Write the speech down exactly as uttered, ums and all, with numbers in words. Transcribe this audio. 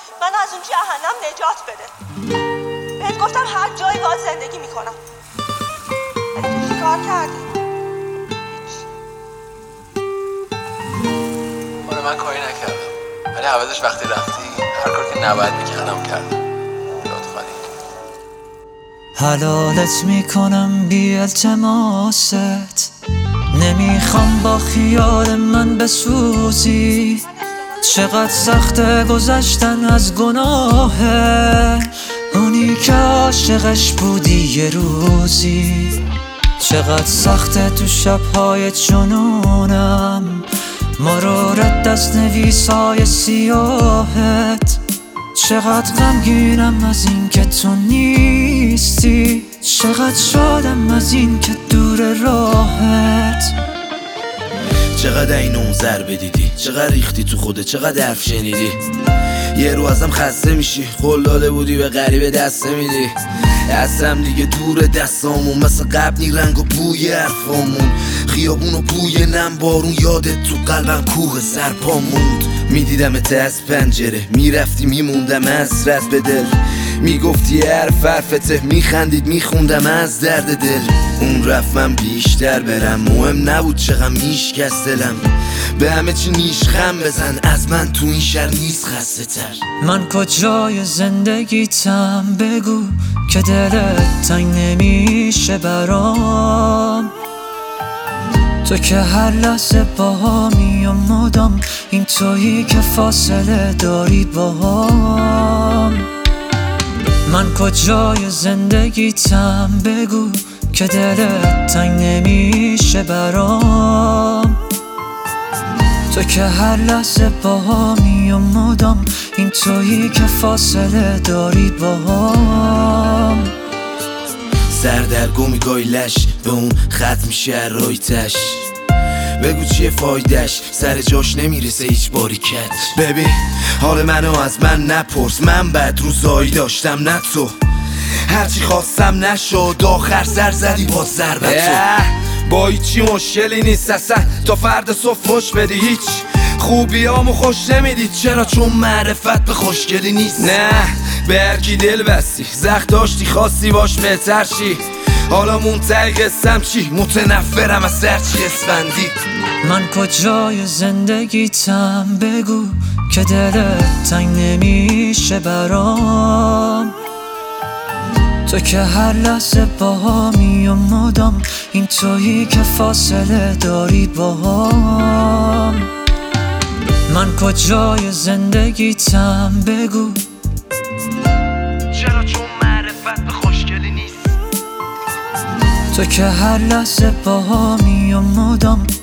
من از اون جهنم نجات بده. بهت گفتم هر جایی باهات زندگی میکنم. ولی تو چیکار کردی؟ آره من کاری نکردم، ولی عوضش وقتی رفتی هر کاری که نباید میکردم کردم. لطفاً حلالت میکنم بی التماست، نمیخوام با خیال من بسوزی. چقدر سخته گذشتن از گناهه، اونی که عاشقش بودی یه روزی. چقدر سخته تو شبهای جنونم مرورت دست نویسای سیاهت. چقدر غمگینم از این که تو نیستی، چقدر شادم از این که دور راهت. چقدر این اون ضربه دیدی، چقدر ریختی تو خوده، چقدر حرف شنیدی. یه رو ازم خسته میشی، قول داده بودی به غریبه دست نمیدی. دستم دیگه دور دستامون، مثل قبل نی رنگ و بوی حرفامون. خیابون و بوی نم بارون، یادت تو قلبم کوه سرپا موند. میدیدمت از پنجره، میرفتی میموندم از رد به دل. میگفتی حرف حرفته، میخندید میخوندم از درد دل. اون رفت من بیشتر برم، مهم نبود چقدر میشکست دلم. به همه چی نیش خم بزن، از من تو این شهر نیست خسته تر. من کجای زندگیتم بگو که دلت تنگ نمیشه برام. تو که هر لحظه باهامی و مدام، این تویی که فاصله داری باهام. من کجای زندگیتم بگو که دلت تنگ نمیشه برام. تو که هر لحظه باهامی و مدام، این تویی که فاصله داری باهام. سردرگمی گایلش به اون خط میشه رایتش. بگو چیه فایدش، سر جاش نمیرسه هیچ باریکت. ببین حال منو از من نپرس، من بد روزایی داشتم نه تو. هرچی خواستم نشد، آخر سر زدی با ضربتو. با هیچی مشکلی نیست اصلا، تا فرد صبح خوش بدی هیچ خوبیامو خوش نمیدید. چرا؟ چون معرفت به خوشگلی نیست. نه به هرکی دل بستی، زخم داشتی خواستی باش بهتر چی. حالا منتهی قصم چی؟ متنفرم از سرچی اسفندی. من کجای زندگیتم بگو که دلت تنگ نمیشه برام. تو که هر لحظه باهامی و مدام، این تویی که فاصله داری باهام. من کجای زندگیتم بگو، چرا؟ چون معرفت به خوشگلی نیست. تو که هر لحظه باهامی و مدام،